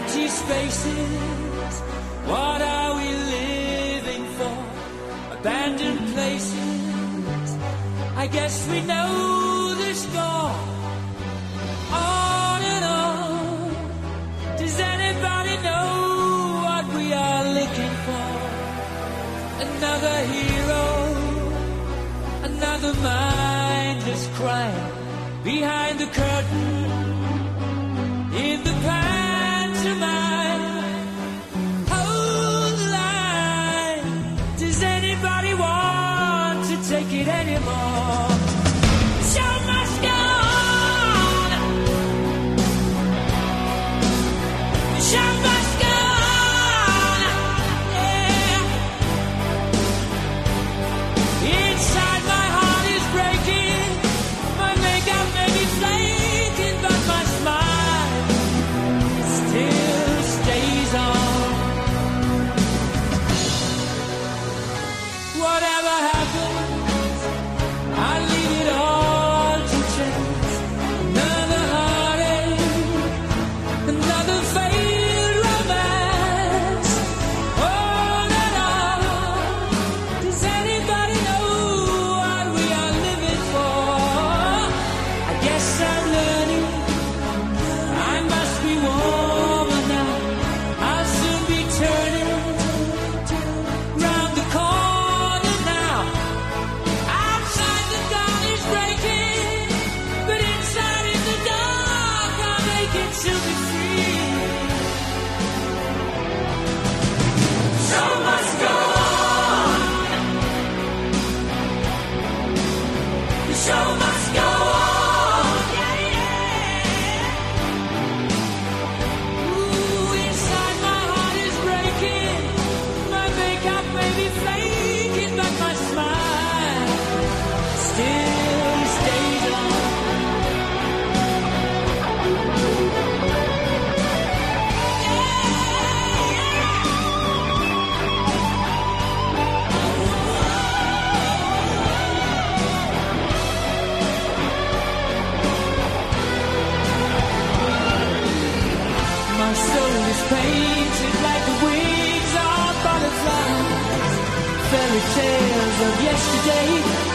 empty spaces. What are we living for? Abandoned places. I guess we know the score. On and on. Does anybody know what we are looking for? Another hero, another mindless crime behind the curtain in the pantomime. Hold the line. Does anybody want to take it anymore? The show must go on. The show must go on. Yeah. Inside my heart is breaking. My makeup may be flaking, but my smile still stays on. Whatever happens, I leave it all to chance. Another heartache, another failed romance. On and on. Does anybody know what we are living for? I guess I'm learning. I must be warmer now. I'll soon be turning round the corner now. Outside the dawn is breaking, but inside in the dark I'll make it to be free. Show must go on. The show must go on. Yeah, yeah. Ooh, inside my heart is breaking. My makeup may be flaking, but my smile still stays on. My soul is painted like the wings of butterflies. Fairy tales of yesterday